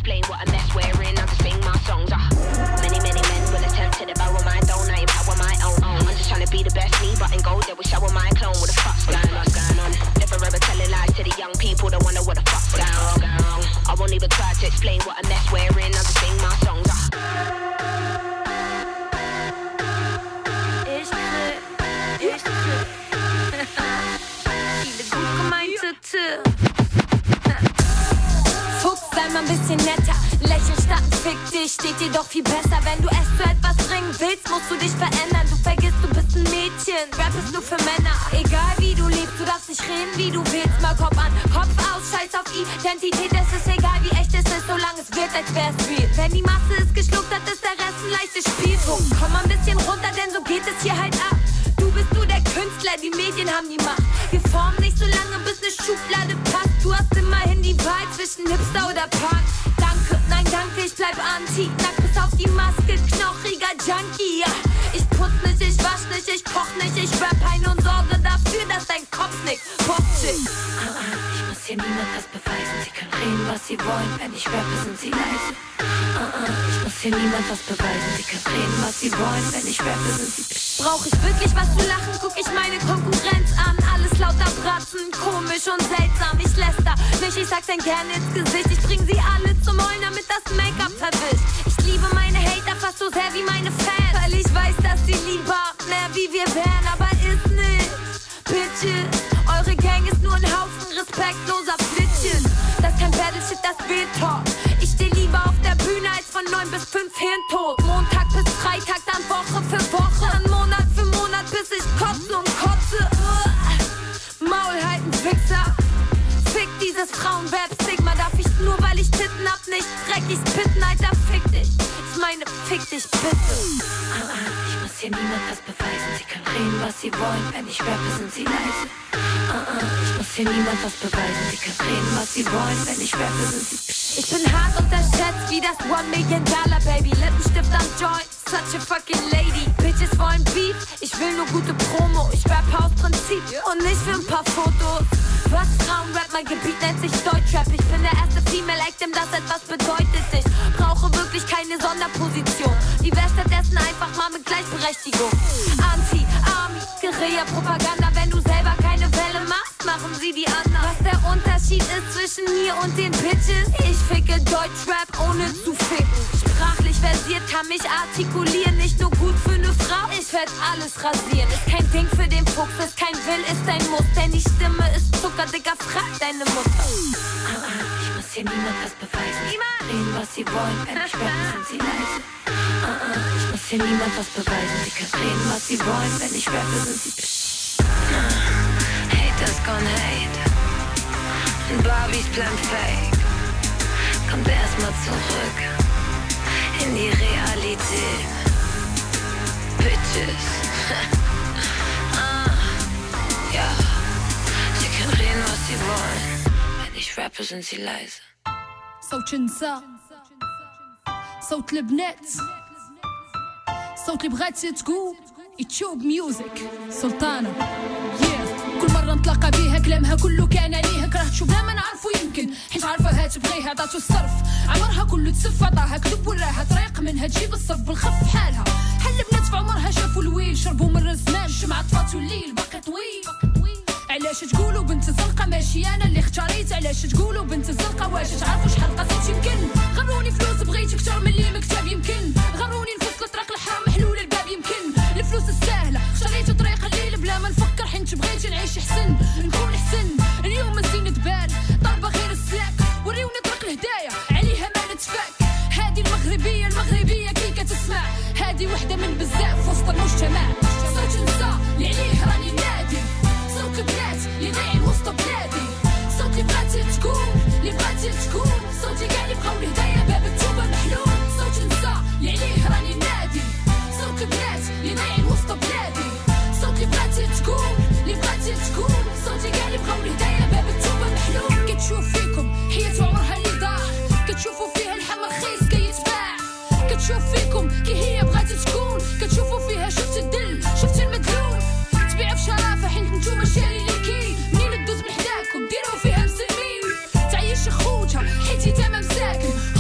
explain what a mess we're in. I just sing my songs. Many men will attempt to devour my dome. I empower my own. I'm just trying to be the best me, but in gold they will shower my clone. What the fuck's going on? Never ever telling lies to the young people. Don't wanna what the fuck's going wrong. I won't even try to explain what a mess we're in. I just sing my songs. Fuchs, sei mal ein bisschen netter. Lächeln statt ein Fick dich, steht dir doch viel besser. Wenn du es zu etwas bringen willst, musst du dich verändern. Du vergisst, du bist ein Mädchen. Rap ist nur für Männer. Egal wie du lebst, du darfst nicht reden, wie du willst. Mal Kopf an, Kopf aus, scheiß auf Identität. Es ist egal, wie echt es ist, solange es wird, als wär's real. Wenn die Masse es geschluckt hat, ist der Rest ein leichtes Spiel. Fuchs, komm mal ein bisschen runter, denn so geht es hier halt ab. Du bist nur der Künstler, die Medien haben die Macht. Wir formen nicht so lange, bis eine Schublade passt. Du hast immerhin die Wahl zwischen Hipster oder Punk. Danke, nein danke, ich bleib anti. Nackt bis auf die Maske, knochiger Junkie. Ja. Ich putz nicht, ich wasch nicht, ich koch nicht. Ich rap ein und sorge dafür, dass dein Kopf nickt. Popchick. Ich muss hier niemand was beweisen. Sie können reden, was sie wollen. Wenn ich rappe, sind sie leise. Ich muss hier niemand was beweisen. Sie können reden, was sie wollen. Wenn ich rappe, sind sie Brauch ich wirklich was zu lachen, guck ich meine Konkurrenz an. Alles lauter Bratzen, komisch und seltsam. Ich läster nicht, ich sag's ihnen gerne ins Gesicht. Ich bring sie alle zum Heulen, damit das Make-up verwischt. Ich liebe meine Hater fast so sehr wie meine Fans, weil ich weiß, dass sie lieber mehr wie wir wären, aber ist nicht. Bitches, eure Gang ist nur ein Haufen respektloser Flitches. Das ist kein Battleshit, das Real Talk. Ich steh lieber auf der Bühne als von 9 bis 5 Hirntod. Montag bis Freitag, dann Woche für Woche. Dann Monat für Monat, bis ich kotze und kotze. Maul halten, Wichser. Fick dieses Frauenrap-Stigma. Darf ich nur, weil ich Titten hab, nicht dreckig spitten, Alter, fick dich. Ich meine, fick dich bitte. Ich muss hier niemand was beweisen. Sie können reden, was sie wollen. Wenn ich rappe, sind sie leise. Ich muss hier niemand was beweisen. Sie können reden, was sie wollen. Wenn ich rappe, sind sie Ich bin hart unterschätzt wie das $1 Million Baby. Lippenstift am Joint, such a fucking lady. Bitches wollen Beef, ich will nur gute Promo. Ich rappe aus Prinzip und nicht für ein paar Fotos. Was Frauenrap, mein Gebiet nennt sich Deutschrap. Ich bin der erste Female Act, dem das etwas bedeutet. Ich brauche wirklich keine Sonderposition. Die wär stattdessen einfach mal mit Gleichberechtigung. Anti-Army, Guerilla-Propaganda. Wenn du selber keine Welle machst, machen sie die anderen. Was der Unterschied ist zwischen mir und den Bitches? Ich ficke Deutschrap ohne zu ficken. Sprachlich versiert, kann mich artikulieren. Nicht nur gut für eine Frau, ich werd alles rasieren. Ist kein Ding für den Fuchs, ist kein Will, ist ein Muss. Denn die Stimme ist Zucker, Digga, frag deine Mutter. Ich muss hier niemand was beweisen. Reden, was sie wollen. Wenn ich rappe, sind sie leise. Ich muss hier niemand was beweisen. Sie können reden, was sie wollen. Wenn ich rappe, sind sie Haters gonna hate. Und Barbies bleiben fake. Kommt erstmal zurück in die Realität. Bitches. Ja. Sie können reden, was sie wollen. Wenn ich rappe, sind sie leise. صوت نساء صوت البنات صوت اللي بغات تقول يتشوب ميوزك سلطانة كل مرة نتلاقى بيها كلامها كله كان عليها كره تشوفها ما نعرفو يمكن حيت عارفاها تبغيها عطاتو الصرف عمرها كله تسف عطاها كذب وراها طريق منها تجيب الصرف بالخف حالها حل بنات في عمرها شافوا الويل شربوا من الزمان الشمعة طفات والليل باقي طويل علاش تقولوا بنت الزنقة ماشي انا اللي اختاريت علاش تقولوا بنت الزنقة واش تعرفوا شحال قصيت يمكن غروني فلوس بغيت اكثر من اللي مكتب يمكن غروني نفوس لطريق الحرام محلول الباب يمكن الفلوس السهلة اختاريت طريق الليل بلا ما نفكر حيت بغيت نعيش حسن نكون حسن اليوم الزين تبان طالبة غير السلاك وريوني طريق الهدايا عليها ما نتفاك هادي المغربية كي كتسمع هادي وحدة من بزاف وسط المجتمع صوت نساء اللي عليه راني نادي صوت البنات اللي ناعم وسط بلادي صوت اللي بغات تكون صوتي كاع اللي بغاو الهدايا باب التوبة محلول صوت نساء اللي عليه راني نادي صوت البنات اللي ناعم وسط بلادي صوت اللي بغات تكون صوتي كاع اللي بغاو الهدايا باب التوبة محلول كتشوف فيكم حياة عمرها اللي ضاع كتشوفوا فيها اللحم رخيص كيتباع كتشوف فيكم كي هي بغات تكون كتشوفوا فيها شفت الدل شفت المدلول تبيع بشرافة حيت نتوما شاري لي كي منين تدوز من حداكم ديروا فيها مسلمين تعيش خوتها حيت يتامى مساكن هما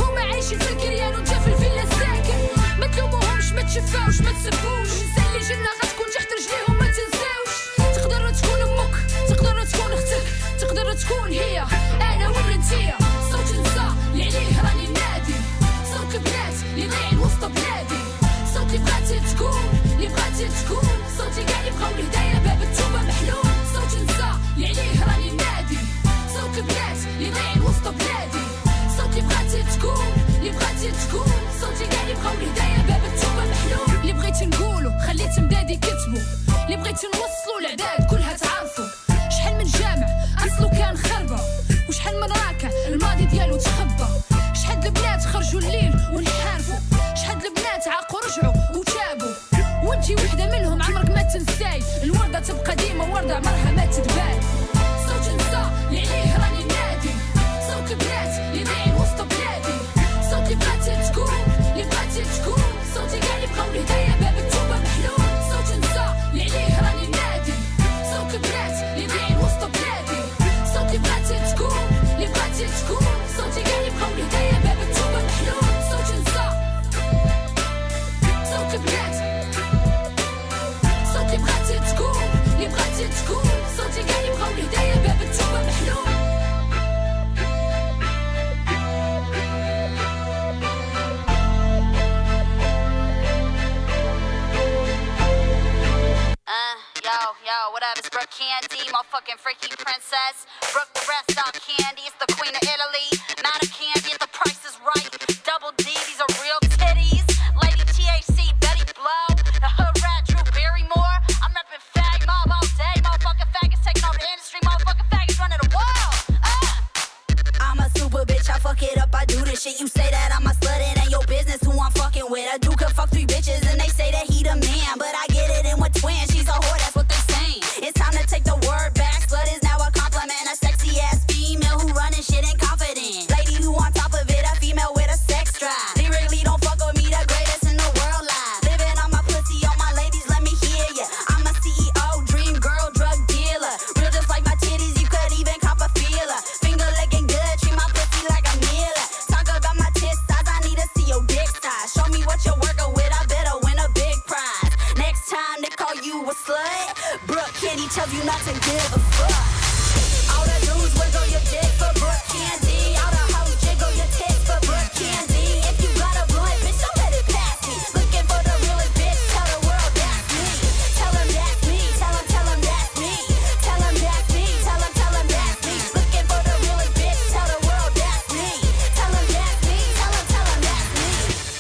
ماشي في الكريان وجا في الفيلا ساكن ما تلوموهمش ما تشفاوش ما تسبوش زي اللي جنة غتكون تحت رجليهم ما تنساوش تقدر تكون امك تقدر تكون اختك تقدر تكون هي انا ولا انتيا صوت نساء اللي عليه راني نادي صوت البنات اللي ضايعين وسط بلادي صوت اللي بغاتي تكون اللي بغاتي تكون صوتي كاع اللي بقاو لهدايا باب التوبه محلول صوت نساء اللي عليه راني نادي صوت البنات اللي ضايعين وسط بلادي صوت اللي بغاتي تكون اللي بغاتي تكون صوتي كاع اللي بقاو لهدايا باب التوبه محلول اللي بغيت نقولو خليت مدادي كتبو اللي بغيت نوصلو العداد كلها تعرفو شحال من جامع اصلو كان خربه وشحال من راكع الماضي ديالو تخبى شحال البنات خرجوا الليل ونحارفوا شحال البنات عاقوا رجعوا وتابوا وانتي وحده منهم عمرك ما تنساي الورده تبقى ديما ورده عمرها ما تدبال صوت نساء اللي عليه راني نادي صوت البنات اللي ضايعين وسط بلادي صوت اللي بغاتي تكون اللي بغاتي تكون صوتي كاع اللي بقاو لهدايا باب التوبه محلول صوت نساء اللي عليه راني نادي صوت البنات اللي ضايعين وسط بلادي صوت اللي بغاتي تكون اللي بغاتي تكون صوتي كاع اللي بقاو لهدايا باب التوبه محلول صوت نساء صوت البنات صوت اللي بغاتي تكون اللي بغاتي تكون صوتي كاع اللي بقاو لهدايا باب التوبه محلول Yo, what up? It's Brooke Candy, motherfucking freaky princess. Brooke the rest of Candy, it's the queen of Italy. Not a candy if the price is right. Double D, these are real titties. Lady THC, Betty Blow. The hood rat, Drew Barrymore. I'm reppin' fag mob all day. Motherfucking faggots taking over the industry. Motherfucking faggots running the world. I'm a super bitch, I fuck it up, I do this shit. You say that I'm a slut, it ain't your business who I'm fucking with. A dude could fuck 3 bitches and they say that he the man. But I get it in with twins, she's a whore, that's what they saying. It's time to take the word back, slut is now a compliment. A sexy ass female who running shit and confident. Lady who on top of it, a female with a sex drive. Lyrically don't fuck with me, the greatest in the world live. Living on my pussy, all my ladies, let me hear ya. I'm a CEO, dream girl, drug dealer. Real just like my titties, you could even cop a feeler. Finger licking good, treat my pussy like a mealer. Talk about my tits size, I need to see your dick size. Show me what you're working with, I better win a big prize. Next time they call you a slut, Brooke Candy tells you not to give a fuck. All the dudes wiggle your dick for Brooke Candy. All the hoes jiggle your tits for Brooke Candy. If you got a blunt, bitch, don't let it pass me. Looking for the realest bitch, tell the world that's me. Tell them that's me, tell them that's me. Tell them that's me, tell them that's me. Looking for the realest bitch, tell the world that's me. Tell them that's me, tell them that's me.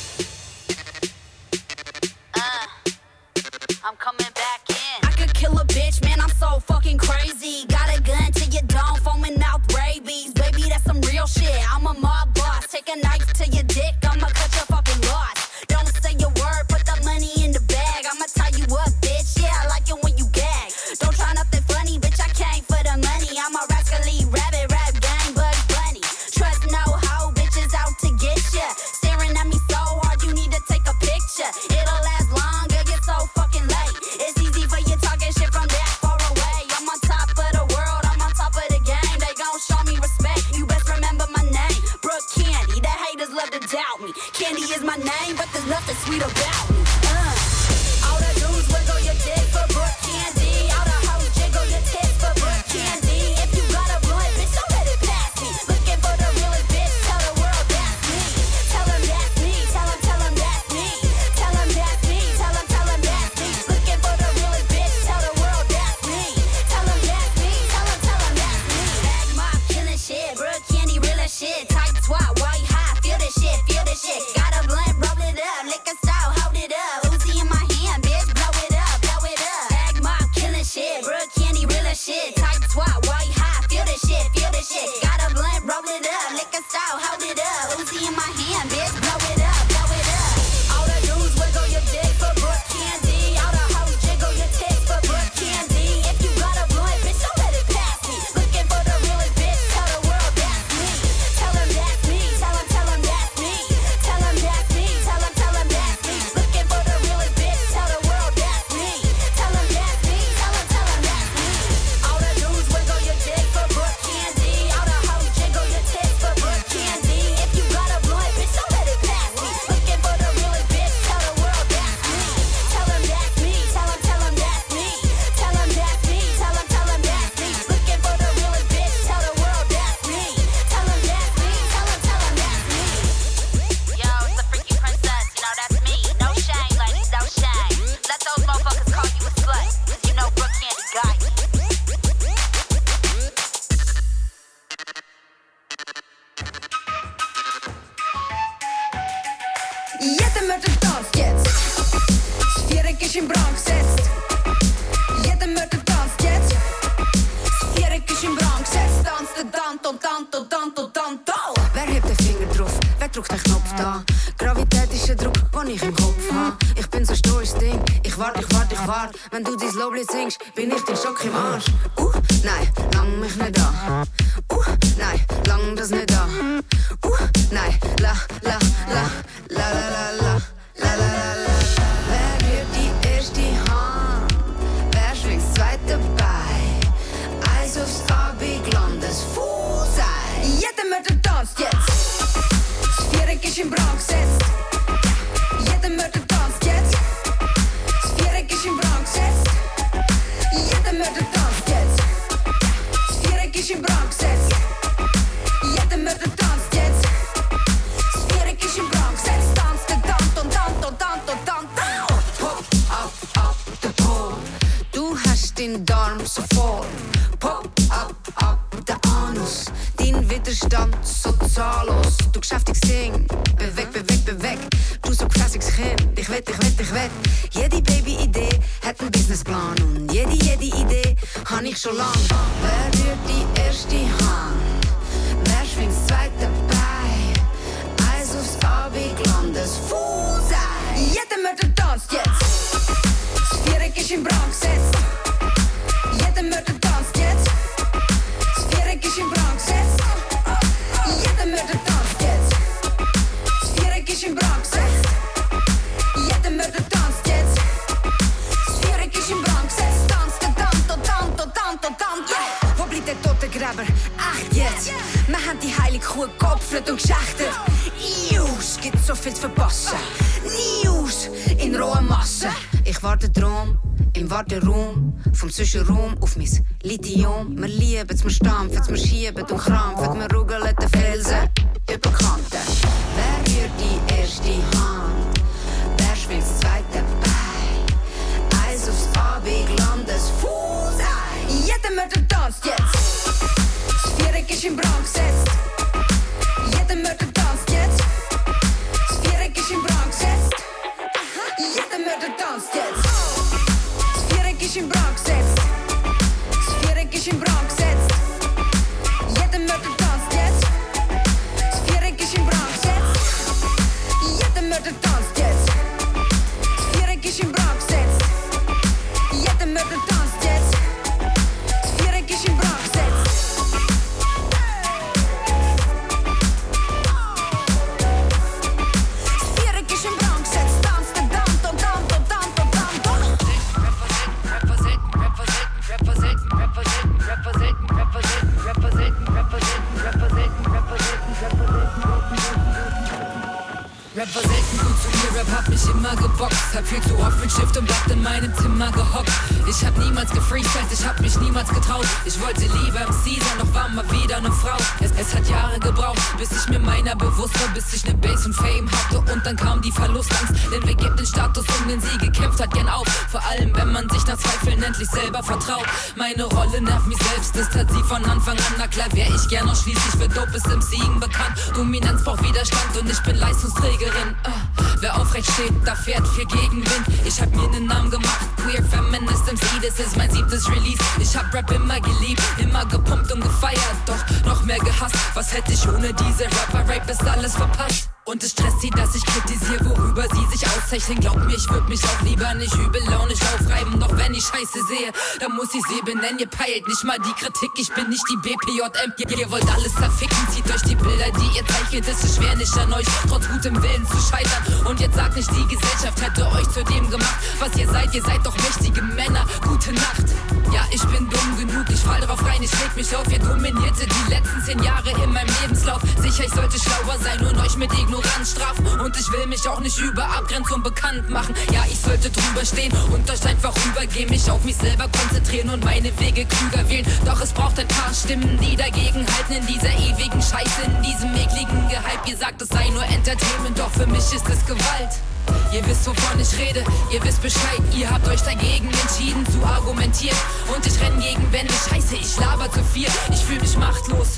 I'm coming back in. I could kill a bitch, man, I'm so fucking crazy. Got a gun to your dome, foaming mouth rabies. Baby, that's some real shit, I'm a mob boss. Take a knife to your dick, I'ma cut your fucking loss. Don't say a word, put the money in the bag. I'ma tie you up, bitch, yeah, I like it when you gag. Don't try nothing funny, bitch, I came for the money. I'm a rascally rabbit, rap gang, Bugs Bunny. Trust no hoe, bitches out to get ya. Staring at me so hard, you need to take a picture. It'll last longer, get so fucking late. It's easy for you talking shit from that far away. I'm on top of the world, I'm on top of the game. They gon' show me respect, you best remember my name. Brooke Candy, the haters love to doubt me. Candy is my name, but there's nothing sweet about me. All the dudes wiggle your dick for Brooke Candy. All the hoes jiggle your tits for Brooke Candy. If you got a blunt, bitch, don't let it pass me. Looking for the realest bitch, tell the world that's me. Tell them that's me, tell them that's me. Tell them that's me, tell them that's me. Looking for the realest bitch, tell the world that's me. Tell them that's me, tell them that's me. Bag mob, killing shit, Brooke Candy, real as shit. Tight twat, white high, feel this shit, feel this shit. Got a blunt, roll it up, liquor style, hold it up. Uzi in my hand, bitch, blow it up, blow it up. Bag mob, killing shit, Brooke Candy, real as shit. Tight twat, white high, feel this shit, feel this shit. Got a blunt, roll it up, liquor style, hold it up. Uzi in my hand, bitch, blow it up, blow it up. All the dudes wiggle your dick for Brooke Candy. All the hoes jiggle your tits for Brooke Candy. If you got a blunt, bitch, don't let it pass me. Looking for the realest bitch, tell the world that's me. Tell them that's me, tell them that's me. Tell them that's me, tell them that's me. Looking for the realest bitch, tell the world that's me. Tell them that's me, tell them that's me. All the dudes wiggle your dick for Brooke Candy. All the hoes jiggle your tits for Brooke Candy. Mörder tanzt jetzt. Das Viereck ist im Brand gesetzt. Jeder Mörder tanzt jetzt. Das Viereck ist im Brand gesetzt. Tanzt der Tanto, Tanto, Tanto, Tanto. Wer hebt den Finger drauf? Wer drückt den Knopf da? Gravität ist der Druck, den ich im Kopf habe. Ich bin so stolz Ding. Ich warte. Wenn du dein Loblied singst, bin ich den Schock im Arsch. Nein, lang mich nicht an. Nein, lang das nicht an. Nein, la. Wer rührt die erste Hand? Wer schwingt das zweite Bein? Eis aufs Abendland, das Fußei. Jeder Mörder tanzt jetzt. Das Viereck ist im Brand gesetzt. Jeder Mörder tanzt jetzt. Das Viereck ist im Brand gesetzt. Jeder Mörder tanzt jetzt. Das Viereck ist im Brand gesetzt. Jeder Mörder tanzt jetzt. Das Viereck ist im Brand gesetzt. Tanzt der Tanto. Pop up der Po. Du hast den Darm so voll. Pop up der Anus. Dein Widerstand so zahllos. Du geschäftiges Ding. Beweg. Du so gefrässiges Kind. Ich wett. Jede Baby-Idee hat einen Businessplan. Und jede Idee hab ich schon lang. Wer rührt die erste Hand? Wer schwingt das zweite Bein? Eis aufs Abendland, das Fußei. Jeder Mörder tanzt jetzt. Das Viereck ist im Brand gesetzt. Jeder Mörder tanzt jetzt. Das Viereck ist im Brand gesetzt. Jeder Mörder tanzt jetzt. Das Viereck ist im Brand gesetzt. Jeder Mörder tanzt jetzt. Das Viereck ist im Brand gesetzt. Tanzt der Tanto. Wo bleibt der Totengräber? Echt jetzt? Wir haben die heilige Kuh geopfert und geschächtet. News, gibt so viel zu verpassen. News in roher Masse. Ich warte drum, im Warteraum. Vom Zwischenraum auf mein Lithium. Wir lieben, wir stampfen, wir schieben und krampfen. Wir rugeln den Felsen über Kanten. Wer rührt die erste Hand? Wer schwingt das zweite Bein? Eis aufs Abendland, das Fußei. Jeder Mörder tanzt jetzt. Das Viereck ist im Brand gesetzt. Jeder Mörder tanzt jetzt. Das Viereck ist im Brand gesetzt. Jeder Mörder tanzt jetzt. Das Viereck ist im Brand gesetzt. Das Viereck ist im Brand gesetzt. Jeder Mörder tanzt jetzt. Das Viereck ist im Brand gesetzt. Jeder Mörder tanzt jetzt. Das Viereck ist im Brand gesetzt. Jeder Mörder tanzt jetzt. Das Viereck ist im Brand gesetzt. Das Viereck ist im Brand gesetzt. Tanzt der Tanto. Rapper selten gut zu mir, Rap hat mich immer geboxt. Hab viel zu oft mit Stift und Blatt in meinem Zimmer gehockt. Ich hab niemals gefreestylt, ich hab mich niemals getraut. Ich wollte lieber MC sein, doch war mal wieder ne Frau. Es hat Jahre gebraucht, bis ich mir meiner bewusst war, bis ich ne Bass und Fame hatte. Und dann kam die Verlustangst, denn wer gibt den Status, um den sie gekämpft hat, gern auf. Vor allem, wenn man sich nach Zweifeln endlich selber vertraut. Meine Rolle nervt mich selbst, das tat sie von Anfang an. Na klar wär ich gern noch schließlich für dopes MCing bekannt. Dominanz braucht Widerstand und ich bin Leistungsträgerin. Wer aufrecht steht, da fährt viel Gegenwind. Ich hab mir nen Namen gemacht, Queer Feminist MC, das ist mein 7. Release. Ich hab Rap immer geliebt, immer gepumpt und gefeiert, doch noch mehr gehasst. Was hätte ich ohne diese Rapper-Rape, ist alles verpasst. Und es stresst sie, dass ich kritisiere, worüber sie sich auszeichnen. Glaubt mir, ich würd mich auch lieber nicht übellaunisch aufreiben. Doch wenn ich Scheiße sehe, dann muss ich sie benennen. Ihr peilt nicht mal die Kritik, ich bin nicht die BPJM. Ihr wollt alles zerficken, zieht euch die Bilder, die ihr zeichnet. Es ist schwer nicht an euch, trotz gutem Willen zu scheitern. Und jetzt sagt nicht, die Gesellschaft hätte euch zu dem gemacht, was ihr seid doch mächtige Männer. Gute Nacht. Ja, ich bin dumm genug, ich fall drauf rein, ich leg mich auf. Ihr dominierte die letzten 10 Jahre in meinem Lebenslauf. Sicher, ich sollte schlauer sein und euch mit Ignoranz strafen. Und ich will mich auch nicht über Abgrenzung bekannt machen. Ja, ich sollte drüber stehen und euch einfach rübergehen. Mich auf mich selber konzentrieren und meine Wege klüger wählen. Doch es braucht ein paar Stimmen, die dagegen halten. In dieser ewigen Scheiße, in diesem ekligen Gehype. Ihr sagt, es sei nur Entertainment, doch für mich ist es Gewalt. Ihr wisst, wovon ich rede, ihr wisst Bescheid. Ihr habt euch dagegen entschieden zu argumentieren. Und ich renn gegen Wände, scheiße, ich laber zu viel. Ich fühl mich machtlos,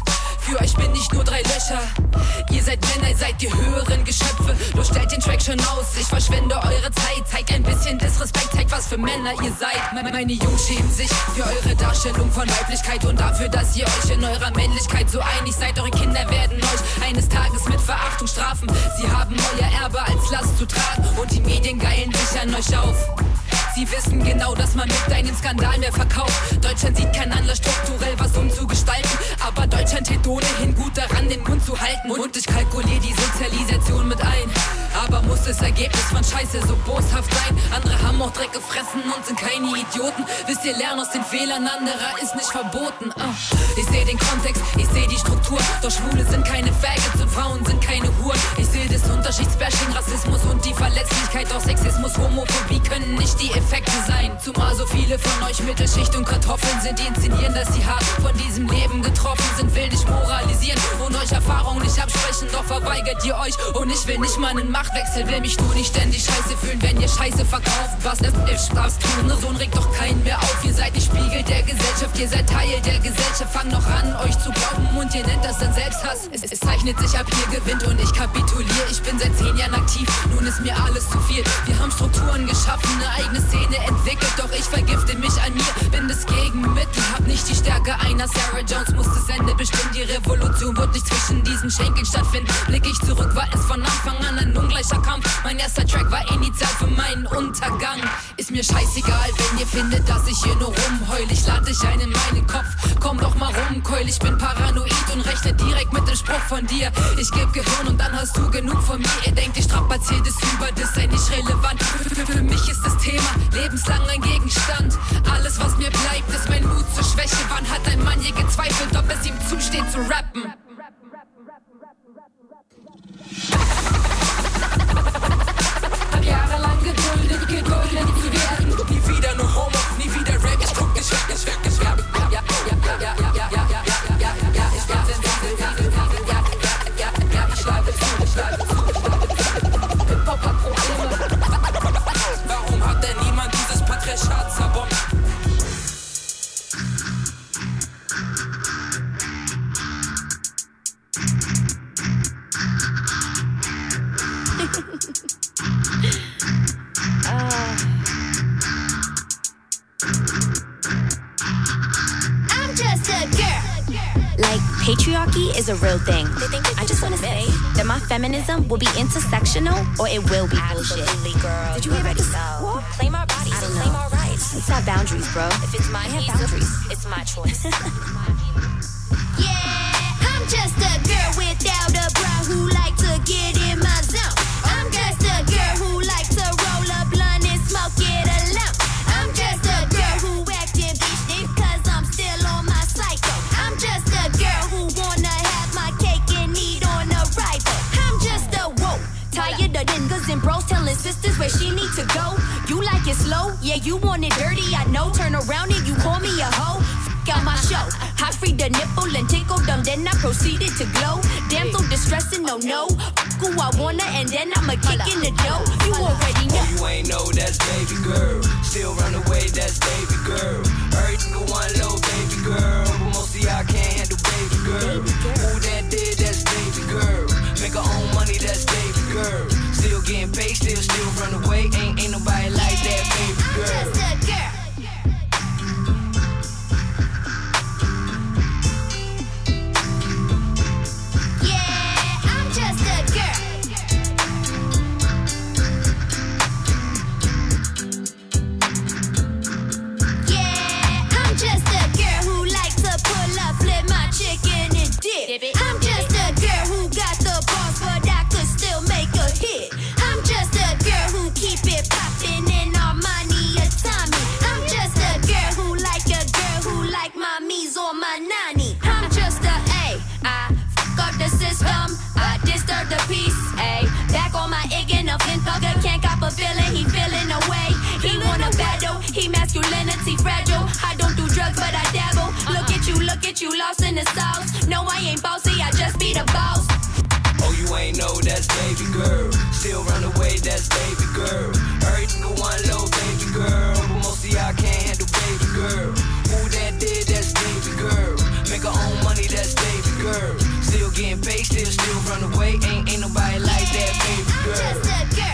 für euch bin ich nur 3 Löcher. Ihr seid Männer, ihr seid die höheren Geschöpfe. Los, stellt den Track schon aus, ich verschwende eure Zeit. Zeigt ein bisschen Disrespekt, zeigt was für Männer ihr seid. Meine Jungs schämen sich für eure Darstellung von Weiblichkeit und dafür, dass ihr euch in eurer Männlichkeit so einig seid. Eure Kinder werden euch eines Tages mit Verachtung strafen. Sie haben euer Erbe als Last zu tragen und die Medien geilen sich an euch auf. Sie wissen genau, dass man mit einem Skandal mehr verkauft. Deutschland sieht keinen Anlass, strukturell was umzugestalten. Aber Deutschland tät ohnehin gut daran, den Mund zu halten. Und ich kalkuliere die Sozialisation mit ein. Aber muss das Ergebnis von Scheiße so boshaft sein? Andere haben auch Dreck gefressen und sind keine Idioten. Wisst ihr, lernen aus den Fehlern anderer ist nicht verboten. Ich sehe den Kontext, ich sehe die Struktur. Doch Schwule sind keine Faggots und Frauen sind keine Huren. Ich sehe das Unterschiedsbashing, Rassismus und die Verletzlichkeit. Doch Sexismus, Homophobie können nicht die Effekte sein. Zumal so viele von euch Mittelschicht und Kartoffeln sind, die inszenieren, dass sie hart von diesem Leben getroffen sind. Will nicht moralisieren und euch Erfahrungen nicht absprechen. Doch verweigert ihr euch und ich will nicht mal einen Machtwechsel. Will mich nur nicht ständig scheiße fühlen, wenn ihr Scheiße verkauft. Was ist Spaß tun? So regt doch keinen mehr auf. Ihr seid die Spiegel der Gesellschaft, ihr seid Teil der Gesellschaft. Fangt noch an, euch zu glauben und ihr nennt das dann Selbsthass. Es zeichnet sich ab, ihr gewinnt und ich kapituliere. Ich bin seit 10 Jahren aktiv, nun ist mir alles zu viel. Wir haben Strukturen geschaffen, eine eigene Szene entwickelt, doch ich vergifte mich an mir, bin das Gegenmittel, hab nicht die Stärke einer Sarah Jones, muss das Ende bestimmen, die Revolution wird nicht zwischen diesen Schenkeln stattfinden. Blick ich zurück, war es von Anfang an ein ungleicher Kampf, mein erster Track war initial für meinen Untergang. Ist mir scheißegal, wenn ihr findet, dass ich hier nur rumheul, ich lade dich ein in meinen Kopf, komm doch mal rum, Keul, ich bin paranoid und rechne direkt mit dem Spruch von dir, ich geb Gehirn und dann hast du genug von mir, ihr denkt, ich strapaziert es über, das sei nicht relevant, für mich ist das Thema lebenslang ein Gegenstand. Alles, was mir bleibt, ist mein Mut zur Schwäche. Wann hat ein Mann je gezweifelt, ob es ihm zusteht zu rappen? Hab jahrelang geduldet zu werden. Nie wieder nur Homo, nie wieder Rap. Ich guck nicht weg, ich werde ich schreibe zu. Hip-Hop hat Probleme. Warum hat denn niemand dieses Patriarchat zerbombt? I'm just a girl. Like, patriarchy is a real thing. I just want to say that my feminism will be intersectional or it will be bullshit. Girl. Did you hear about this? Claim our bodies and claim our rights. Let's have boundaries, bro. If it's my boundaries, it's my choice. Yeah, I'm just a girl without a bra who like to get in my zone. I'm just a girl who like to roll a blunt and smoke it alone. I'm just a girl who acting bitch because I'm still on my cycle. I'm just a girl who wanna have my cake and eat on arrival. I'm just a whoa, tired of niggas and bros telling sisters where she need to go. You like it slow, yeah, you want it dirty, I know. Turn around and you call me a hoe. Out my show, I freed the nipple and tickled them, then I proceeded to glow. Damn, so distressing, no, who I wanna, and then I'ma kick in the dough. You already know. Oh, you ain't know that's baby girl. Still run away, that's baby girl. Every nigga want little baby girl, but most of y'all can't handle baby girl. Who that did, that's baby girl. Make her own money, that's baby girl. Still getting paid, still run away. Ain't nobody like that baby girl. I'm just a girl. I'm just a girl who got the balls, but I could still make a hit. I'm just a girl who keep it poppin' in Armani or Tommy. I'm just a girl who like my me's or my nanny. I'm just a A. I fuck up the system, I disturb the peace. A. Back on my ignorant thugger, can't cop a feeling, he feeling away. He wanna battle, he masculinity fragile. I don't do drugs, but I dabble. Look at you, lost in the sauce. No, I ain't bossy, I just be the boss. Oh, you ain't know that's baby girl. Still run away, that's baby girl. Every nigga want little baby girl, but most of y'all can't handle baby girl. Who that did, that's baby girl. Make her own money, that's baby girl. pay, still run away. Ain't nobody like that, baby girl. I'm just a girl.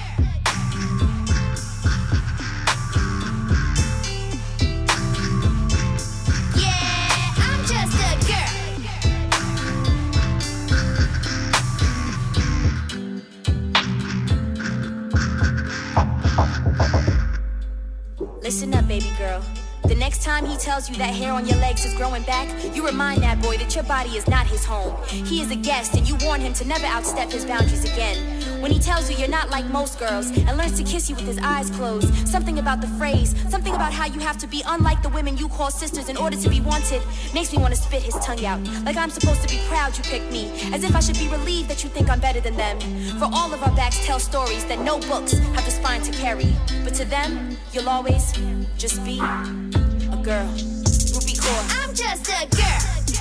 Listen up, baby girl. The next time he tells you that hair on your legs is growing back, you remind that boy that your body is not his home. He is a guest, and you warn him to never outstep his boundaries again. When he tells you you're not like most girls and learns to kiss you with his eyes closed, something about the phrase, something about how you have to be unlike the women you call sisters in order to be wanted, makes me want to spit his tongue out. Like I'm supposed to be proud you picked me, as if I should be relieved that you think I'm better than them. For all of our backs tell stories that no books have the spine to carry. But to them, you'll always just be a girl. Ruby Core. I'm just a girl.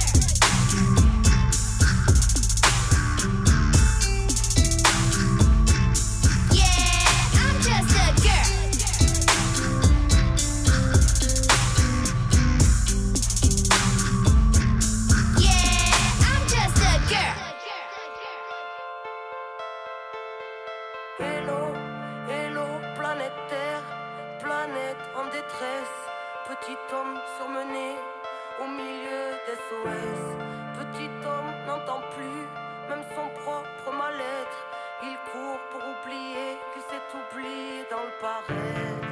Petit homme surmené au milieu des SOS. Petit homme n'entend plus même son propre mal-être. Il court pour oublier qu'il s'est oublié dans le paraître.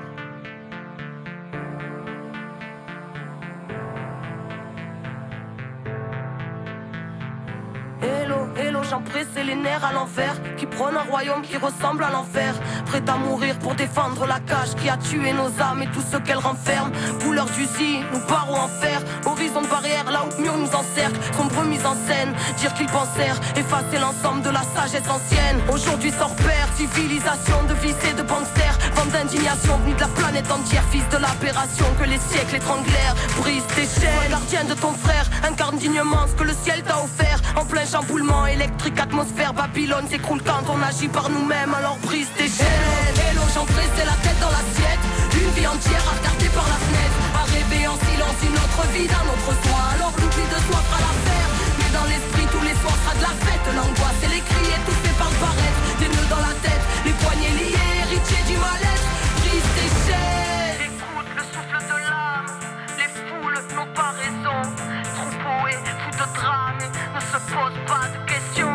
Hello, hello, j'en pressais les nerfs à l'envers, qui prône un royaume qui ressemble à l'enfer. Prêt à mourir pour défendre la cage qui a tué nos âmes et tout ce qu'elle renferme. Couleur d'usine, nous barreaux en fer. Horizon de barrière, là où mur nous encercle. Sombre mise en scène, dire qu'ils pensèrent effacer l'ensemble de la sagesse ancienne. Aujourd'hui sans repère, civilisation de vices et de banksters. Vente d'indignation venue de la planète entière. Fils de l'aberration que les siècles étranglèrent. Brise tes chaînes, gardien de ton frère. Incarne dignement ce que le ciel t'a offert. En plein chamboulement électrique, atmosphère, Babylone s'écroule quand on agit par nous-mêmes, alors brise tes chaînes. Hello, j'en pressais la tête dans l'assiette. Une vie entière à regarder par la fenêtre, à rêver en silence une autre vie d'un autre soi. Alors l'oubli de soi fera l'affaire, mais dans l'esprit tous les soirs sera de la fête. L'angoisse et les cris étouffés par le paraître, des nœuds dans la tête, les poignets liés, héritiers du mal-être. Brise tes chaînes. Écoute le souffle de l'âme, les foules n'ont pas raison. Troupeau et fou de drame ne se pose pas de questions.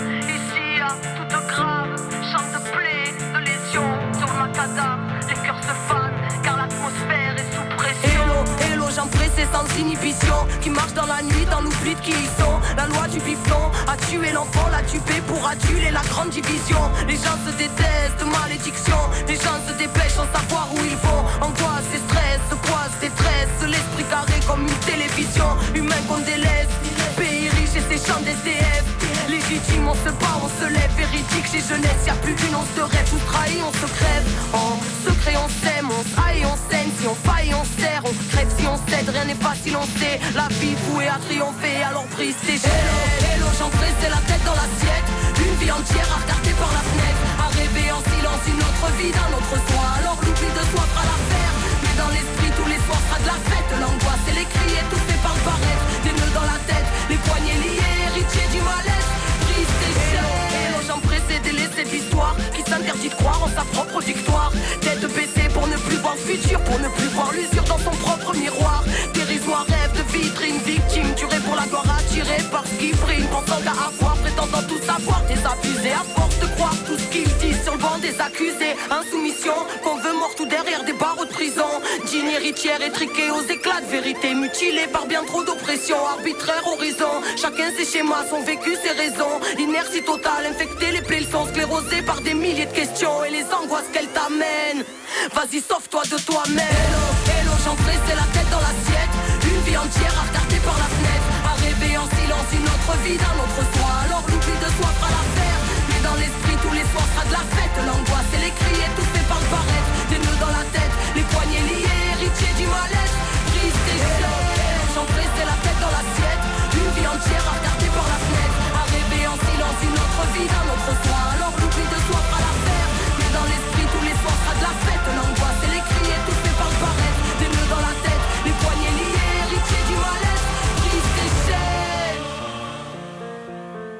Ici à toute grave, chant de plaie, de lésions. Sur le macadam, les cœurs se fanent car l'atmosphère est sous pression. Hello, hello, j'en pressais sans inhibition, qui marche dans la nuit dans l'oubli de qui ils sont. La loi du bifton a tué l'enfant, l'a tué pour aduler la grande division. Les gens se détestent, malédiction. Les gens se dépêchent sans savoir où ils vont. Angoisse et stress, poisse, détresse. L'esprit carré comme une télévision. Humain qu'on délaisse, pays riche et ses champs d'SDF. Légitime, on se bat, on se lève. Véridique, chez jeunesse, y'a plus d'une once de rêve. On trahit, on se crève. En secret, on s'aime, on s'aille, on saigne. Si on faille, on serre, on crève si on cède. Rien n'est facile, on sait. La vie vouée à triompher, alors brise tes chaînes. Hello, j'en pressais la tête dans l'assiette. Une vie entière à regarder par la fenêtre, à rêver en silence une autre vie d'un autre soi. Alors l'oubli de soi fera l'affaire, mais dans l'esprit tous les soirs sera de la fête. L'angoisse et les cris étouffés par le paraître, des nœuds dans la tête, les poignets liés, héritiers du mal-être. Brise tes chaînes. J'en pressais de laisser de l'histoire qui s'interdit de croire en sa propre victoire. Tête baissée pour ne plus voir le futur, pour ne plus voir l'usure dans son propre miroir. Dérisoire rêve de vitrine, victime tuée pour la gloire, attirée par ce qui brille, pensant qu'à avoir, prétendant tout savoir, désabusé à force de croire tout ce qu'ils disent sur le banc des accusés. Insoumission, qu'on veut mort tout derrière des barreaux de prison. Digne héritière étriquée aux éclats de vérité, mutilée par bien trop d'oppression, arbitraire horizon. Chacun ses schémas, son vécu, ses raisons. Inertie totale, infectée, les plaies sont sclérosées par des milliers de questions et les angoisses qu'elles t'amènent. Vas-y, sauve-toi de toi-même. Hello, hello, j'en pressais la tête dans l'assiette. Une vie entière à regarder par la fenêtre, à rêver en silence une autre vie d'un autre soi. Alors l'oubli de soi fera l'affaire, mais dans l'esprit tous les soirs sera de la fête. L'angoisse et les cris étouffés par le paraître, des nœuds dans la tête, les poignets liés, héritiers du mal-être. Brise tes chaînes. J'en pressais la tête dans l'assiette. Une vie entière à regarder par la fenêtre, à rêver en silence une autre vie d'un autre soi. Alors l'oubli de soi fera l'affaire, mais dans l'esprit tous les soirs sera de la fête. L'angoisse et les cris étouffés par le paraître, des nœuds dans la tête, les poignets liés, héritiers du mal-être. Brise tes chaînes.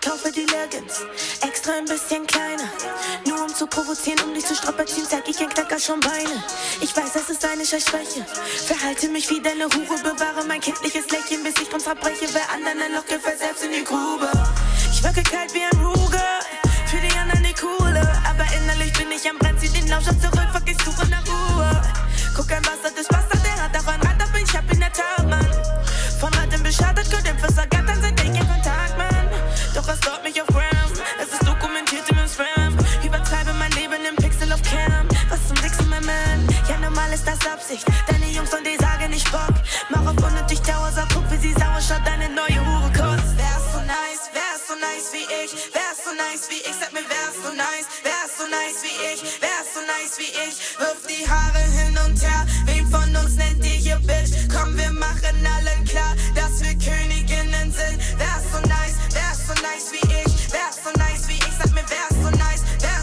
kaufe die Leggings, extra ein bisschen kleiner. Nur um zu provozieren, um dich zu strapazieren, zeig ich ein Knacker schon Beine. Ich weiß, das ist eine Schwäche. Verhalte mich wie deine Hure, bewahre mein kindliches Lächeln, bis ich drum zerbreche. Wer anderen ein Loch gefällt, selbst in die Grube. Ich wirke kalt wie ein Ruger, für die anderen die Coole. Aber innerlich bin ich am Brand, zieh den Lauscher zurück, fuck, ich suche nach Ruhe. Guck ein Bastard, das Bastard, der hat auch ein Rad, aber ich hab ihn der Mann. Von Ratten beschadet, Gott im Versagat, seid ich in Kontakt, Mann. Doch es dauert mich auf Gram, es ist dokumentiert im Spam. Übertreibe mein Leben im Pixel auf Cam. Was zum Wichsen, mein Man? Ja, normal ist das Absicht. Deine Jungs und die sagen nicht Bock. Mach auf unnötig Dauersau, guck wie sie sauer schaut, deine neue Hure kotzt. Wärst so nice wie ich. Wärst so nice wie ich, sag mir, wärst so nice. Wärst so nice wie ich, wärst so nice wie ich. Wirf die Haare hin und her, wen von uns nennt ihr hier Bitch? Komm, wir machen allen klar, dass wir Königinnen sind. Wärst so nice wie ich. Wärst so nice wie ich, sag mir, wärst so nice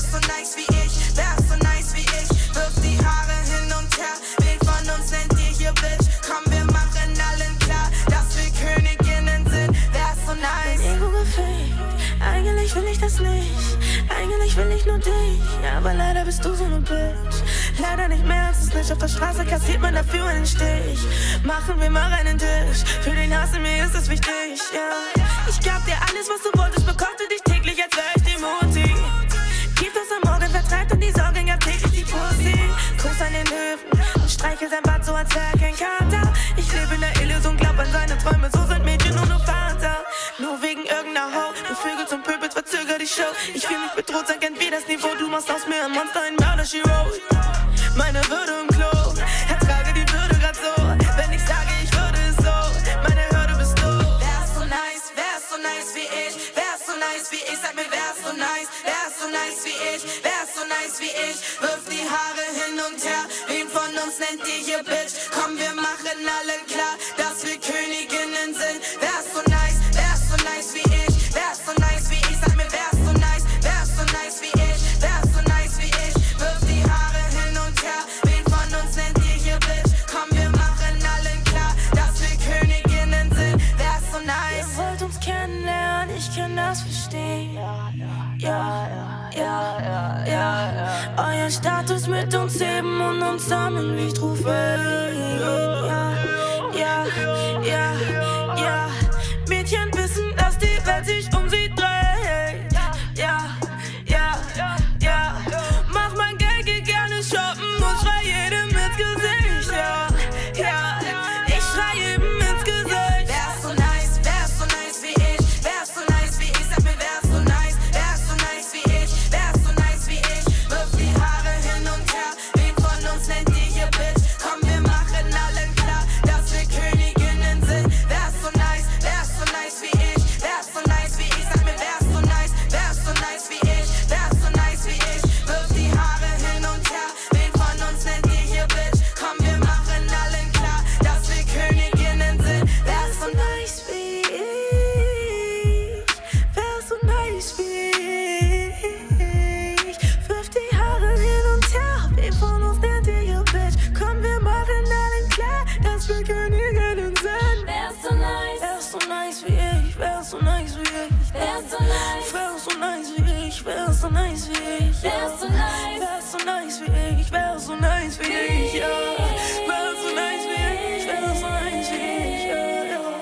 wie ich. Wärst so nice wie ich. Wirf die Haare hin und her, wen von uns nennt ihr hier Bitch? Komm, wir machen allen klar, dass wir Königinnen sind. Wärst so nice. Ego gefaked, eigentlich will ich das nicht. Eigentlich will ich nur dich, ja, aber leider bist du so ne Bitch. Leider nicht mehr als es nicht. Auf der Straße kassiert man dafür einen Stich. Machen wir mal einen Tisch. Für den Hass in mir ist es wichtig, ja. Ich gab dir alles, was du wolltest, bekommst du dich täglich, als wär ich die Mutti. Gib das am Morgen, vertreibt und die Sorgen, gab täglich die Pussy. Kuss an den Löwen und streichel sein Bart so, als wär kein Kater. Ich lebe in der Illusion, glaub an seine Träume, so sind Mädchen und nur Vater. Nur wegen irgendeiner Ho, du Vögel zum Pöbels, verzöger die Show. Ich fühl mich bedroht, sag wie das Niveau, du machst aus mir ein Monster, ein Mörder, she wrote. Meine Würde im Klo, ertrage die Würde grad so. Wenn ich sage, ich würde es so, meine Hürde bist du. Wärst so nice wie ich. Wärst so nice wie ich, sag mir, wärst so nice wie ich. Wärst so nice wie ich. Wirf die Haare hin und her, wen von uns nennt ihr hier Bitch? Komm, wir machen allen klar, dass wir Königinnen sind. Wärst so nice wie ich. Wärst so nice wie ich, sag mir, wärst so nice wie ich. Wärst so nice wie ich. Wirf die Haare hin und her, wen von uns nennt ihr hier Bitch? Komm, wir machen allen klar, dass wir Königinnen sind. Wärst so nice. Ihr wollt uns kennenlernen, ich kann das verstehen. Ja. Euer Status mit uns heben und uns sammeln wie Trophäen. Ja. Mädchen wissen, dass die Welt sich um sie dreht. Ja. Mach mein Geld, geh gerne shoppen und schrei jedem ins Gesicht. Ja. Ich schrei jedem ins Gesicht. Wärst so nice wie ich. Wärst so nice wie ich, sag mir, wärst so nice wie ich. Wärst so nice wie ich. Wirf die Haare hin und her, wen von uns nennt ihr hier Bitch? Komm, wir machen allen klar, dass wir Königinnen sind. Wärst so nice wie ich. Wärst so nice wie ich, sag mir, wärst so nice wie ich. Wärst so nice wie ich. Wirf die Haare hin und her, wen von uns nennt ihr hier Bitch? Komm, wir machen allen klar, dass wir Königinnen sind. Wärst so nice wie ich. Wärst so nice wie ich. Wirf die Haare hin und her, wen von uns nennt ihr hier Bitch? Komm, wir machen allen klar, dass wir Königinnen sind. Wärst so nice wie ich. Wärst so nice wie ich. Wärst so nice. Wärst so nice wie ich. Wärst so nice wie ich. Wärst so nice. Wärst so nice wie ich. Wärst so nice wie ich. Ja.